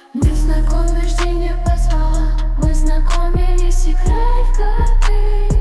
Ты знакомишь, день не позвала. Мы знакомились, играя в карты.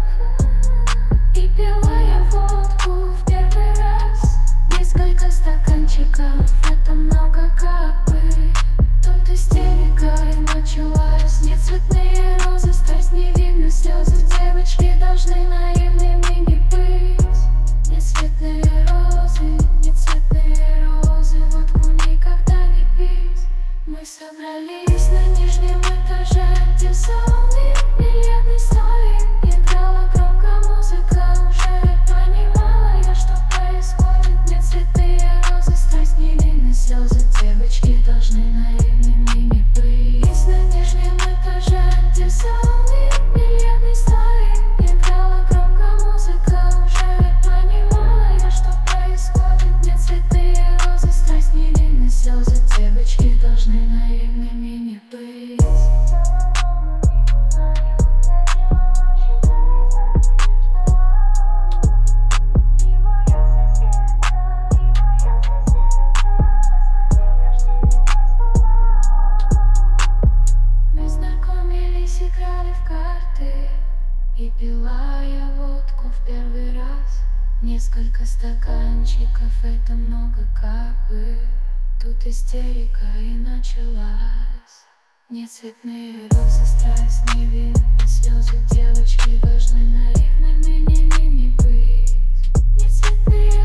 И пила я водку в первый раз. Несколько стаканчиков, это много как бы. Тут истерика и началась. Не цветные розы, страсть не видно, слезы. Девочки должны наивными не быть. Не цветные розы, не цветные розы. Водку никогда не пить. Мы собрались на нижнем этаже, где салоны бильярдный столик. Играла громко музыка, уже понимала я, что происходит. Не цветные розы, страсть невинны слезы. Девочки должны наивными не быть. На нижнем этаже, где салоны бильярдный столик. Играла громко музыка, уже понимала я, что происходит. Не цветные розы, страсть невинны слезы. Девочки должны наивными не быть. Мы знакомились, играли в карты. И пила я водку в первый раз. Несколько стаканчиков, это много как бы. Тут истерика и началась. Не цветные розы, страсть невинны слезы. Девочки должны наивными не быть. Не цветные